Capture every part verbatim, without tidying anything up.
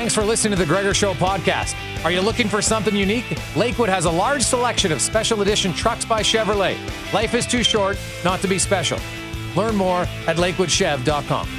Thanks for listening to the Gregor Show podcast. Are you looking for something unique? Lakewood has a large selection of special edition trucks by Chevrolet. Life is too short not to be special. Learn more at lakewood chev dot com.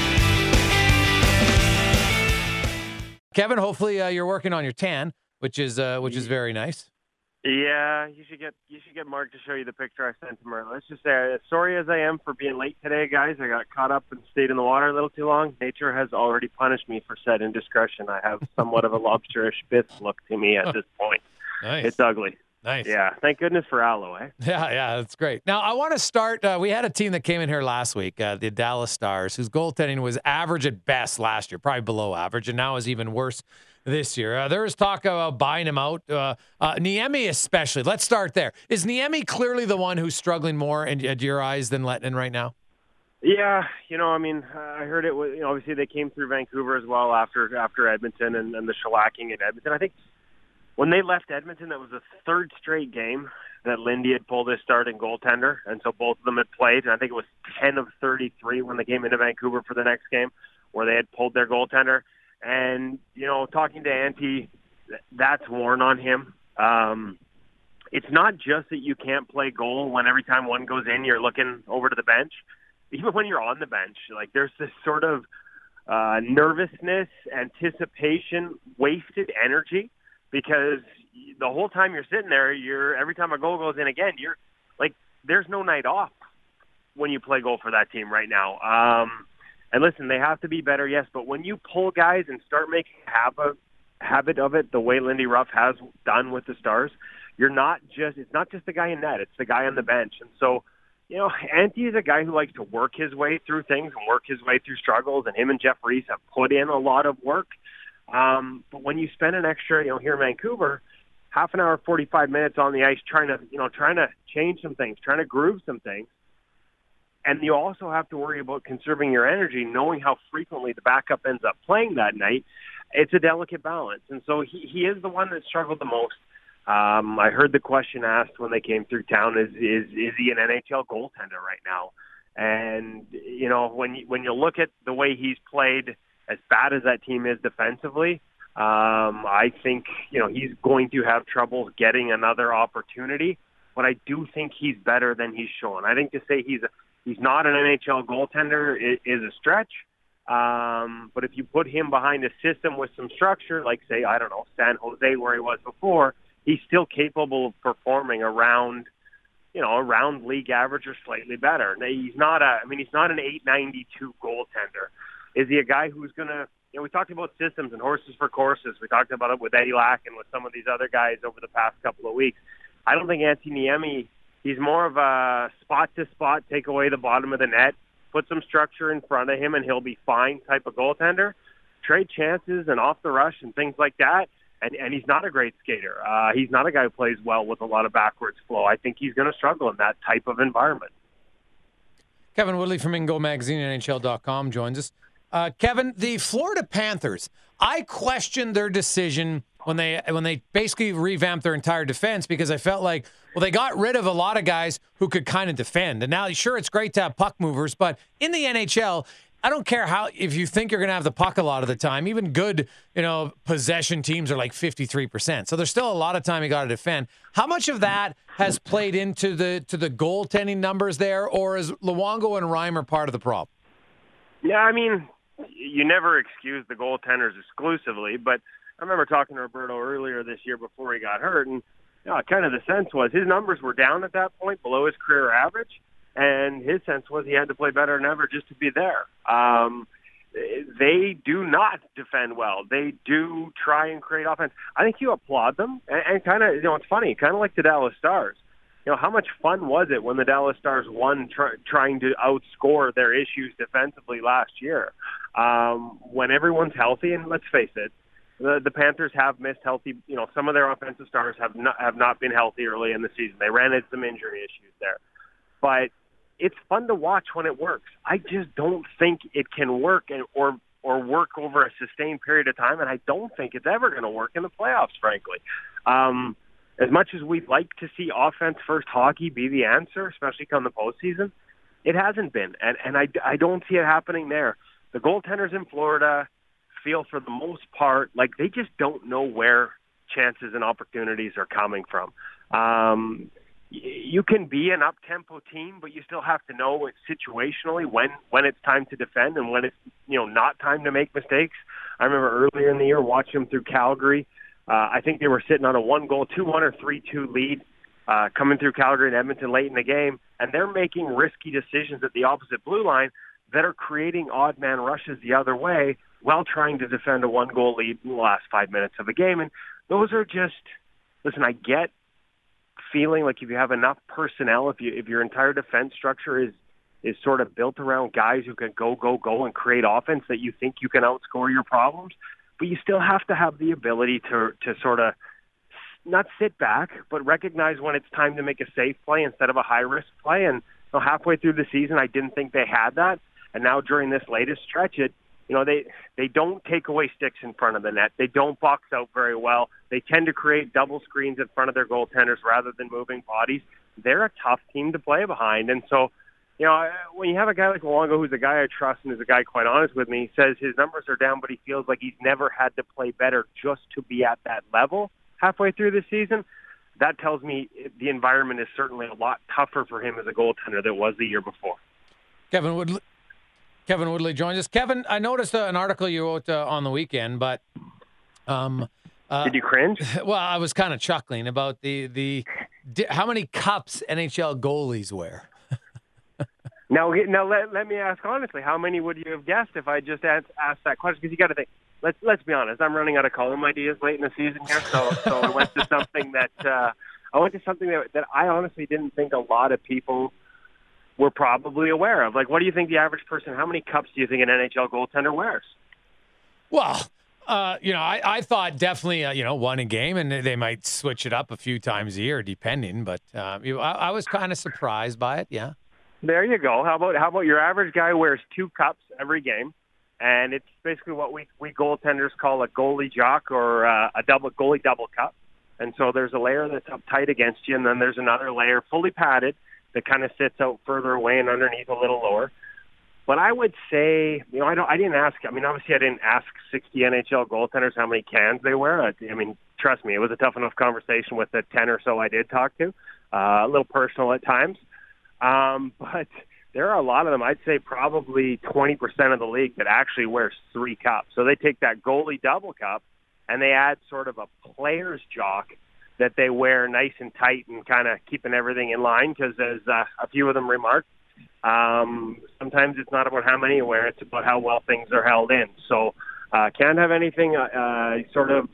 Kevin, hopefully uh, you're working on your tan, which is uh, which is very nice. Yeah, you should get you should get Mark to show you the picture I sent him earlier. Let's just say, as sorry as I am for being late today, guys. I got caught up and stayed in the water a little too long. Nature has already punished me for said indiscretion. I have somewhat of a lobsterish Spitz look to me at this point. Nice. It's ugly. Nice. Yeah, thank goodness for aloe, eh? Yeah, yeah, that's great. Now, I want to start. Uh, we had a team that came in here last week, uh, the Dallas Stars, whose goaltending was average at best last year, probably below average, and now is even worse this year. Uh, there was talk about buying him out. Uh, uh, Niemi especially. Let's start there. Is Niemi clearly the one who's struggling more in, at your eyes than Lettinen right now? Yeah, you know, I mean, uh, I heard it was, you know, obviously they came through Vancouver as well after after Edmonton and, and the shellacking in Edmonton. I think when they left Edmonton, that was the third straight game that Lindy had pulled his starting goaltender, and so both of them had played. And I think it was ten of thirty-three when they came into Vancouver for the next game, where they had pulled their goaltender. And, you know, talking to Ante, that's worn on him. Um, it's not just that you can't play goal when every time one goes in, you're looking over to the bench. Even when you're on the bench, like there's this sort of uh, nervousness, anticipation, wasted energy, because the whole time you're sitting there, you're every time a goal goes in again, you're like, there's no night off when you play goal for that team right now. Um, And listen, they have to be better, yes, but when you pull guys and start making a habit of it the way Lindy Ruff has done with the Stars, you're not just, it's not just the guy in net, it's the guy on the bench. And so, you know, Ante is a guy who likes to work his way through things and work his way through struggles, and him and Jeff Reese have put in a lot of work. Um, but when you spend an extra, you know, here in Vancouver, half an hour, forty-five minutes on the ice trying to, you know, trying to change some things, trying to groove some things, and you also have to worry about conserving your energy, knowing how frequently the backup ends up playing that night. It's a delicate balance. And so he, he is the one that struggled the most. Um, I heard the question asked when they came through town, is, is, is he an N H L goaltender right now? And, you know, when you, when you look at the way he's played, as bad as that team is defensively, um, I think, you know, he's going to have trouble getting another opportunity. But I do think he's better than he's shown. I think to say he's a He's not an N H L goaltender is a stretch, um, but if you put him behind a system with some structure, like, say, I don't know, San Jose, where he was before, he's still capable of performing around, you know, around league average or slightly better. Now, he's not a, I mean, he's not an eight ninety-two goaltender. Is he a guy who's going to, you know, we talked about systems and horses for courses. We talked about it with Eddie Lack and with some of these other guys over the past couple of weeks. I don't think Ante Niemi, he's more of a spot-to-spot, take away the bottom of the net, put some structure in front of him, and he'll be fine type of goaltender. Trade chances and off the rush and things like that, and, and he's not a great skater. Uh, he's not a guy who plays well with a lot of backwards flow. I think he's going to struggle in that type of environment. Kevin Woodley from Ingo Magazine, N H L dot com joins us. Uh, Kevin, the Florida Panthers, I questioned their decision when they when they basically revamped their entire defense, because I felt like, well, they got rid of a lot of guys who could kind of defend. And now, sure, it's great to have puck movers, but in the N H L, I don't care how, if you think you're going to have the puck a lot of the time, even good, you know, possession teams are like fifty-three percent. So there's still a lot of time you got to defend. How much of that has played into the to the goaltending numbers there, or is Luongo and Reimer part of the problem? Yeah, I mean, you never excuse the goaltenders exclusively, but I remember talking to Roberto earlier this year before he got hurt, and you know, kind of the sense was his numbers were down at that point, below his career average, and his sense was he had to play better than ever just to be there. Um, they do not defend well. They do try and create offense. I think you applaud them, and, and kind of, you know, it's funny, kind of like the Dallas Stars. You know, how much fun was it when the Dallas Stars won try, trying to outscore their issues defensively last year? Um, when everyone's healthy, and let's face it, The, the Panthers have missed healthy, you know, some of their offensive stars have not, have not been healthy early in the season. They ran into some injury issues there. But it's fun to watch when it works. I just don't think it can work and, or or work over a sustained period of time, and I don't think it's ever going to work in the playoffs, frankly. Um, as much as we'd like to see offense-first hockey be the answer, especially come the postseason, it hasn't been, and, and I, I don't see it happening there. The goaltenders in Florida feel for the most part like they just don't know where chances and opportunities are coming from. Um, you can be an up-tempo team, but you still have to know it situationally when, when it's time to defend and when it's, you know, not time to make mistakes. I remember earlier in the year watching them through Calgary. Uh, I think they were sitting on a one-goal, two one or three two lead uh, coming through Calgary and Edmonton late in the game, and they're making risky decisions at the opposite blue line that are creating odd-man rushes the other way while trying to defend a one-goal lead in the last five minutes of a game. And those are just, listen, I get feeling like if you have enough personnel, if you if your entire defense structure is is sort of built around guys who can go, go, go and create offense, that you think you can outscore your problems, but you still have to have the ability to to sort of not sit back, but recognize when it's time to make a safe play instead of a high-risk play. And you know, halfway through the season, I didn't think they had that. And now during this latest stretch, it You know, they, they don't take away sticks in front of the net. They don't box out very well. They tend to create double screens in front of their goaltenders rather than moving bodies. They're a tough team to play behind. And so, you know, when you have a guy like Luongo, who's a guy I trust and is a guy quite honest with me, says his numbers are down, but he feels like he's never had to play better just to be at that level halfway through the season, that tells me the environment is certainly a lot tougher for him as a goaltender than it was the year before. Kevin Woodley. Kevin Woodley joins us. Kevin, I noticed uh, an article you wrote uh, on the weekend, but um, uh, did you cringe? Well, I was kind of chuckling about the the di- how many cups N H L goalies wear. now, now let, let me ask honestly, how many would you have guessed if I just asked, asked that question? Because you got to think. Let's let's be honest. I'm running out of column ideas late in the season here, so so I went to something that uh, I went to something that that I honestly didn't think a lot of people we're probably aware of. Like, what do you think the average person, how many cups do you think an N H L goaltender wears? Well, uh, you know, I, I thought definitely, uh, you know, one a game, and they might switch it up a few times a year, depending. But uh, you know, I, I was kind of surprised by it, yeah. There you go. How about how about your average guy wears two cups every game, and it's basically what we, we goaltenders call a goalie jock or uh, a double goalie double cup. And so there's a layer that's up tight against you, and then there's another layer fully padded that kind of sits out further away and underneath a little lower. But I would say, you know, I don't, I didn't ask, I mean, obviously I didn't ask sixty N H L goaltenders how many cans they wear. I, I mean, trust me, it was a tough enough conversation with the ten or so I did talk to, uh, a little personal at times. Um, but there are a lot of them, I'd say probably twenty percent of the league that actually wears three cups. So they take that goalie double cup and they add sort of a player's jock that they wear nice and tight and kind of keeping everything in line, because as uh, a few of them remarked, um, sometimes it's not about how many you wear, it's about how well things are held in. So uh, can't have anything uh, uh, sort of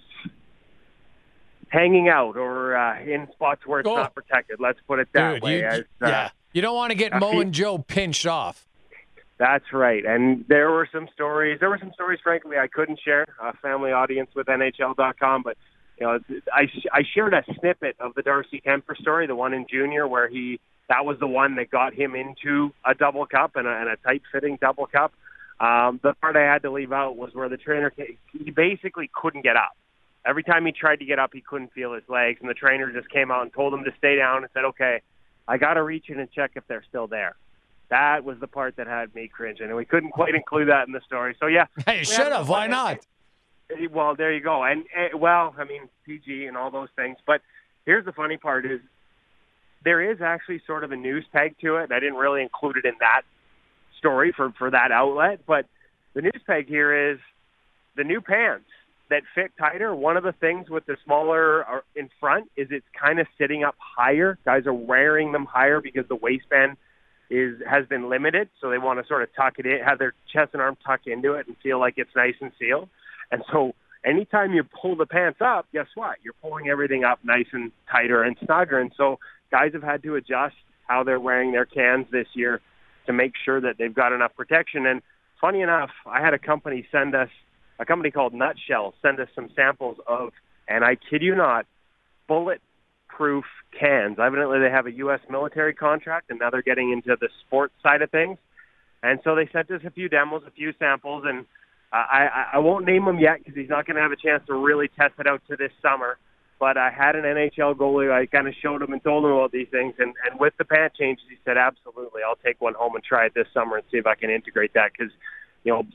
hanging out or uh, in spots where it's oh. not protected. Let's put it that Dude, way. You, as, uh, yeah, you don't want to get Mo and Joe pinched off. That's right. And there were some stories, there were some stories, frankly, I couldn't share, a family audience with N H L dot com, but you know, I, I shared a snippet of the Darcy Kemper story, the one in junior, where he that was the one that got him into a double cup and a, and a tight-fitting double cup. Um, the part I had to leave out was where the trainer, he basically couldn't get up. Every time he tried to get up, he couldn't feel his legs, and the trainer just came out and told him to stay down and said, okay, I got to reach in and check if they're still there. That was the part that had me cringing, and we couldn't quite include that in the story. So, yeah. Hey, should have. Why not? Well, there you go. And, and, well, I mean, P G and all those things. But here's the funny part is there is actually sort of a news tag to it. I didn't really include it in that story for, for that outlet. But the news tag here is the new pants that fit tighter. One of the things with the smaller in front is it's kind of sitting up higher. Guys are wearing them higher because the waistband is has been limited. So they want to sort of tuck it in, have their chest and arm tuck into it and feel like it's nice and sealed. And so anytime you pull the pants up, guess what? You're pulling everything up nice and tighter and snugger. And so guys have had to adjust how they're wearing their cans this year to make sure that they've got enough protection. And funny enough, I had a company send us, a company called Nutshell, send us some samples of, and I kid you not, bulletproof cans. Evidently they have a U S military contract, and now they're getting into the sports side of things. And so they sent us a few demos, a few samples, and I, I won't name him yet because he's not going to have a chance to really test it out to this summer. But I had an N H L goalie. I kind of showed him and told him about these things. And, and with the pant changes, he said, absolutely, I'll take one home and try it this summer and see if I can integrate that. Because, you know,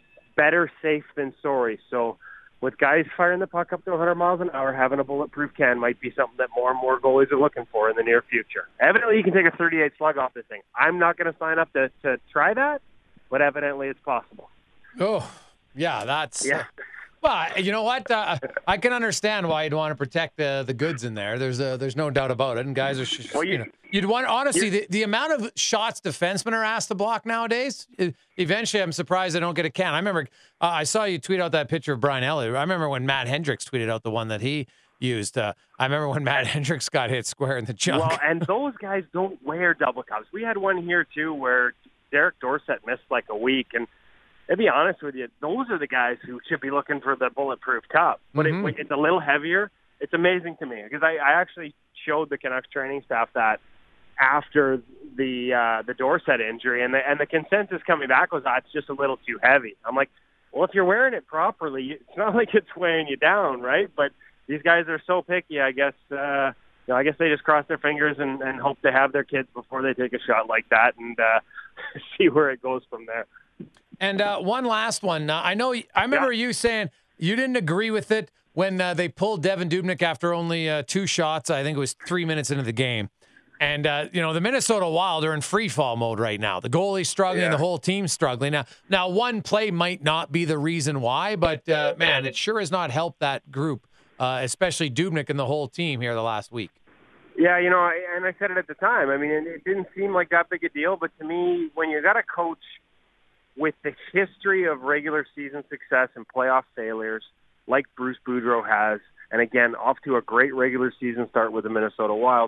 better safe than sorry. So with guys firing the puck up to one hundred miles an hour, having a bulletproof can might be something that more and more goalies are looking for in the near future. Evidently, you can take a thirty-eight slug off this thing. I'm not going to sign up to, to try that, but evidently it's possible. Oh, yeah, that's... Yeah. Uh, well, you know what? Uh, I can understand why you'd want to protect the the goods in there. There's a, there's no doubt about it. And guys are, sh- well, you, you know, you'd want honestly the, the amount of shots defensemen are asked to block nowadays. It, eventually, I'm surprised they don't get a can. I remember uh, I saw you tweet out that picture of Brian Elliott. I remember when Matt Hendricks tweeted out the one that he used. Uh, I remember when Matt Hendricks got hit square in the junk. Well, and those guys don't wear double cups. We had one here too where Derek Dorsett missed like a week, and to be honest with you, those are the guys who should be looking for the bulletproof cup. But mm-hmm. it, it's a little heavier. It's amazing to me because I, I actually showed the Canucks training staff that after the uh, the Dorsett injury, and the and the consensus coming back was, ah, it's just a little too heavy. I'm like, well, if you're wearing it properly, it's not like it's weighing you down, right? But these guys are so picky, I guess. Uh, you know, I guess they just cross their fingers and, and hope to have their kids before they take a shot like that, and uh, see where it goes from there. And uh, one last one. Uh, I know. I remember yeah. you saying you didn't agree with it when uh, they pulled Devan Dubnyk after only uh, two shots. I think it was three minutes into the game. And uh, you know, the Minnesota Wild are in free fall mode right now. The goalie's struggling, yeah. the whole team's struggling. Now, now one play might not be the reason why, but uh, man, it sure has not helped that group, uh, especially Dubnyk and the whole team here the last week. Yeah, you know, and I said it at the time. I mean, it didn't seem like that big a deal, but to me, when you got a coach with the history of regular season success and playoff failures like Bruce Boudreau has, and again, off to a great regular season start with the Minnesota Wild,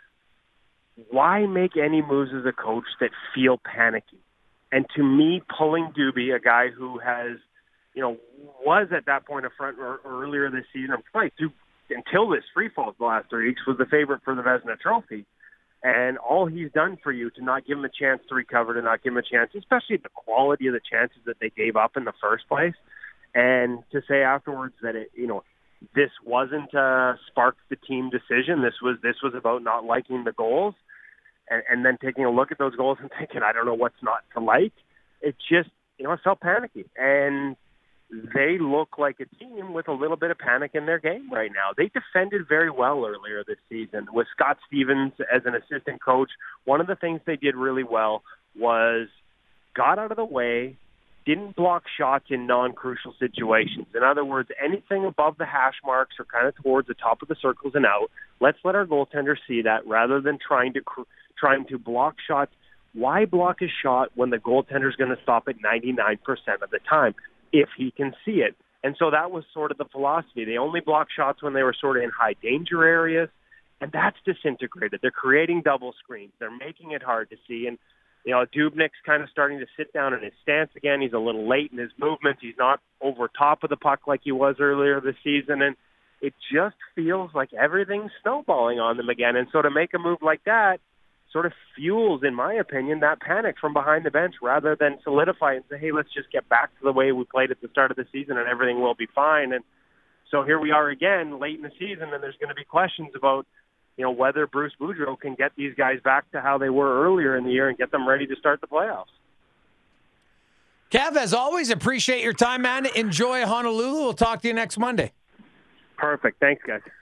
why make any moves as a coach that feel panicky? And to me, pulling Doobie, a guy who has, you know, was at that point a front or earlier this season, or probably through, until this free fall the last three weeks, was the favorite for the Vezina Trophy. And all he's done for you to not give him a chance to recover, to not give him a chance, especially the quality of the chances that they gave up in the first place, and to say afterwards that it, you know, this wasn't a spark the team decision. This was this was about not liking the goals, and, and then taking a look at those goals and thinking, I don't know what's not to like. It just, you know, it felt panicky, and they look like a team with a little bit of panic in their game right now. They defended very well earlier this season. With Scott Stevens as an assistant coach, one of the things they did really well was got out of the way, didn't block shots in non-crucial situations. In other words, anything above the hash marks or kind of towards the top of the circles and out, let's let our goaltender see that rather than trying to trying to block shots. Why block a shot when the goaltender is going to stop it ninety-nine percent of the time if he can see it? And so that was sort of the philosophy. They only blocked shots when they were sort of in high danger areas, and that's disintegrated. They're creating double screens. They're making it hard to see. And, you know, Dubnyk's kind of starting to sit down in his stance again. He's a little late in his movements. He's not over top of the puck like he was earlier this season. And it just feels like everything's snowballing on them again. And so to make a move like that sort of fuels, in my opinion, that panic from behind the bench rather than solidify and say, hey, let's just get back to the way we played at the start of the season and everything will be fine. And so here we are again late in the season, and there's going to be questions about, you know, whether Bruce Boudreau can get these guys back to how they were earlier in the year and get them ready to start the playoffs. Kev, as always, appreciate your time, man. Enjoy Honolulu. We'll talk to you next Monday. Perfect. Thanks, guys.